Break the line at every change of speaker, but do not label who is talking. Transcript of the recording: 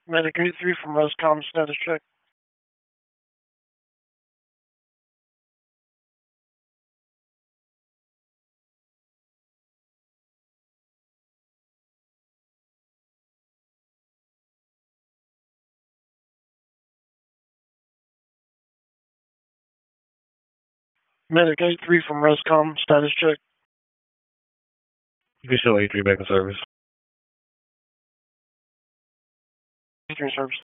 Medic 83 from Roscom, status check. Medic 83 from Roscom, status check.
You can show 83 back in service.
83 in service.